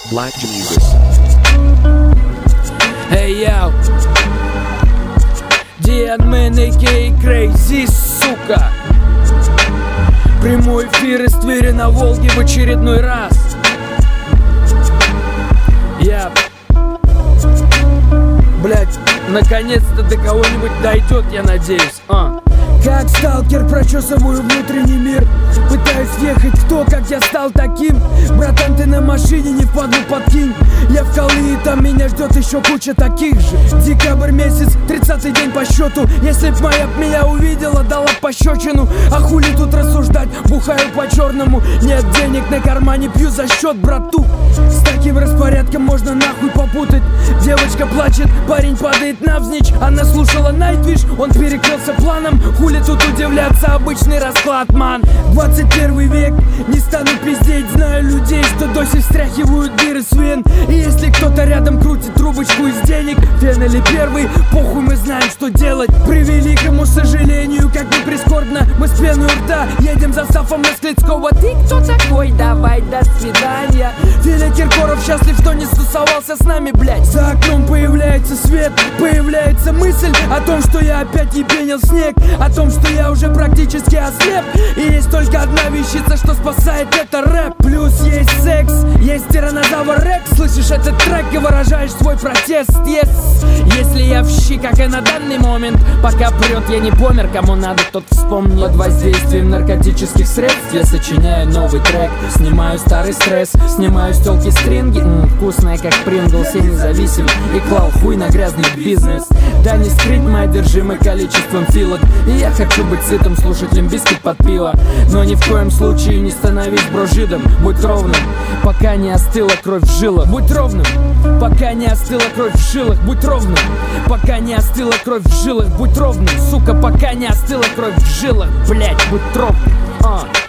Black Jesus. Hey yo, DNMan, a.k.a. Crazy, сука. Прямой эфир из Твери на Волге в очередной раз. Я, блять, наконец-то до кого-нибудь дойдет, я надеюсь. Как сталкер прочесываю внутренний мир, пытаюсь въехать в то, как я стал таким. Братан, ты на машине, не впаду, подкинь. Я в Калыи, там меня ждет еще куча таких же. Декабрь месяц, 30-й день по счету. Если б моя б меня увидела, дала пощечину. А хули тут рассуждать, бухаю по-черному. Нет денег на кармане, пью за счет брату. С таким распорядком можно нахуй попутать. Девочка плачет, парень падает навзничь. Она слушала Nightwish, он перекрылся планом. Хули тут удивляться, обычный расклад, ман. 21 век, не стану пиздеть. Знаю людей, что до сих стряхивают дыры с вен. И если кто-то рядом крутит трубочку из денег, фен или первый, похуй, мы знаем, что делать. К превеликому сожалению, как ни прискорбно, мы с пеной у рта едем за Сафом на Склецкого. Ты кто такой? Давай, до свидания. Филя Киркоров счастлив, что не стусовался с нами, блять. За окном появляется свет, появляется мысль о том, что я опять ебенил снег, о том, что я уже практически ослеп. И есть только одна вещица, что спасает, это рэп. Плюс есть секс, есть тиранозавр Рекс. Слышишь этот трек и выражаешь свой протест, yes. Если я в щи, как и на данный момент, пока прет, я не помер, кому надо, тот вспомнит. Под воздействием наркотических средств я сочиняю новый трек, снимаю старый стресс, снимаю с тёлки стринги, вкусная как Принглс, я независим и клал хуй на грязный бизнес. Да не скрыть мы одержимы количеством филок, и я хочу быть сытым, слушать Limp Bizkit под пиво. Но ни в коем случае не становись брожидом. Будь ровным, пока не остыла кровь в жилах. Будь ровным, пока не остыла кровь в жилах. Будь ровным, пока не остыла кровь в жилах. Будь ровным, сука, пока не остыла кровь в жилах. Блять, будь ровным.